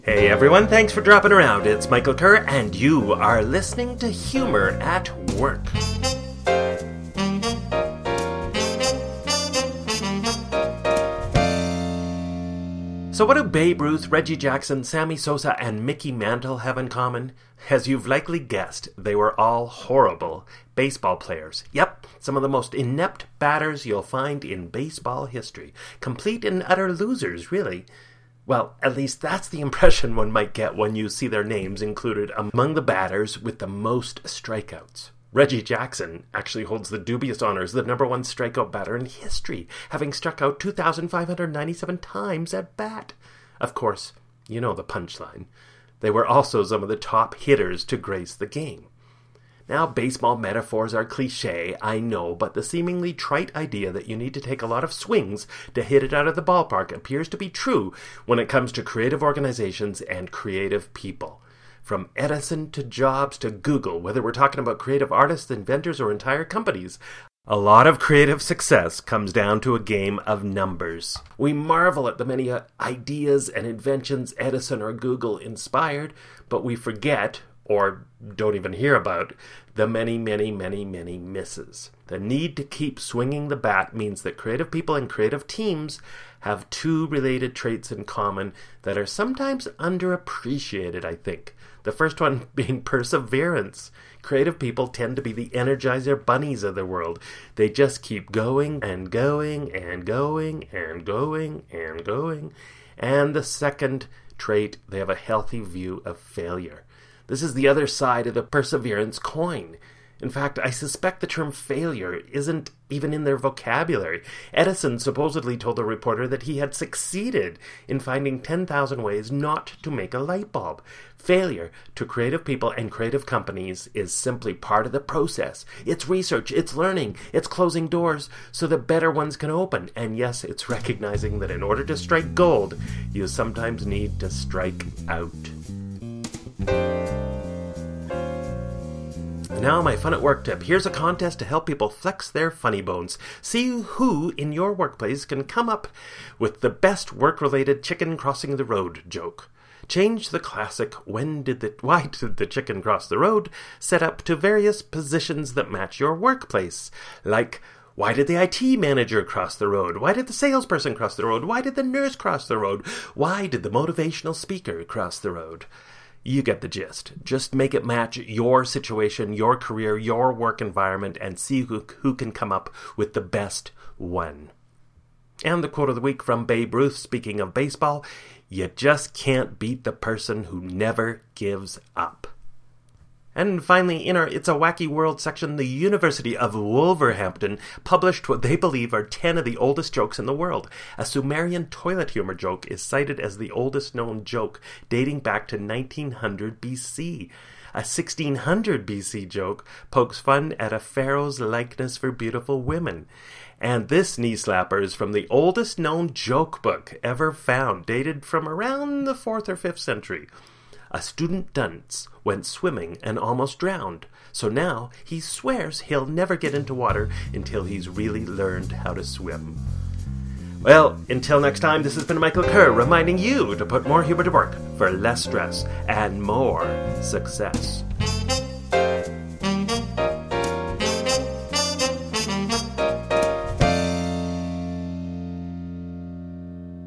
Hey everyone, thanks for dropping around. It's Michael Kerr, and you are listening to Humor at Work. So what do Babe Ruth, Reggie Jackson, Sammy Sosa, and Mickey Mantle have in common? As you've likely guessed, they were all horrible baseball players. Yep, some of the most inept batters you'll find in baseball history. Complete and utter losers, really. Well, at least that's the impression one might get when you see their names included among the batters with the most strikeouts. Reggie Jackson actually holds the dubious honor as the number one strikeout batter in history, having struck out 2,597 times at bat. Of course, you know the punchline. They were also some of the top hitters to grace the game. Now, baseball metaphors are cliché, I know, but the seemingly trite idea that you need to take a lot of swings to hit it out of the ballpark appears to be true when it comes to creative organizations and creative people. From Edison to Jobs to Google, whether we're talking about creative artists, inventors, or entire companies, a lot of creative success comes down to a game of numbers. We marvel at the many ideas and inventions Edison or Google inspired, but we forget, or don't even hear about, the many misses. The need to keep swinging the bat means that creative people and creative teams have two related traits in common that are sometimes underappreciated, I think. The first one being perseverance. Creative people tend to be the Energizer bunnies of the world. They just keep going and going and going and going and going. And the second trait, they have a healthy view of failure. This is the other side of the perseverance coin. In fact, I suspect the term failure isn't even in their vocabulary. Edison supposedly told a reporter that he had succeeded in finding 10,000 ways not to make a light bulb. Failure to creative people and creative companies is simply part of the process. It's research, it's learning, it's closing doors so that better ones can open. And yes, it's recognizing that in order to strike gold, you sometimes need to strike out. Now, my fun at work tip. Here's a contest to help people flex their funny bones. See who in your workplace can come up with the best work-related chicken crossing the road joke. Change the classic why did the chicken cross the road set up to various positions that match your workplace. Like, why did the IT manager cross the road? Why did the salesperson cross the road? Why did the nurse cross the road? Why did the motivational speaker cross the road? You get the gist. Just make it match your situation, your career, your work environment, and see who can come up with the best one. And the quote of the week from Babe Ruth, speaking of baseball, you just can't beat the person who never gives up. And finally, in our It's a Wacky World section, the University of Wolverhampton published what they believe are 10 of the oldest jokes in the world. A Sumerian toilet humor joke is cited as the oldest known joke, dating back to 1900 BC. A 1600 BC joke pokes fun at a pharaoh's likeness for beautiful women. And this knee slapper is from the oldest known joke book ever found, dated from around the 4th or 5th century. A student dunce went swimming and almost drowned, so now he swears he'll never get into water until he's really learned how to swim. Well, until next time, this has been Michael Kerr reminding you to put more humor to work for less stress and more success.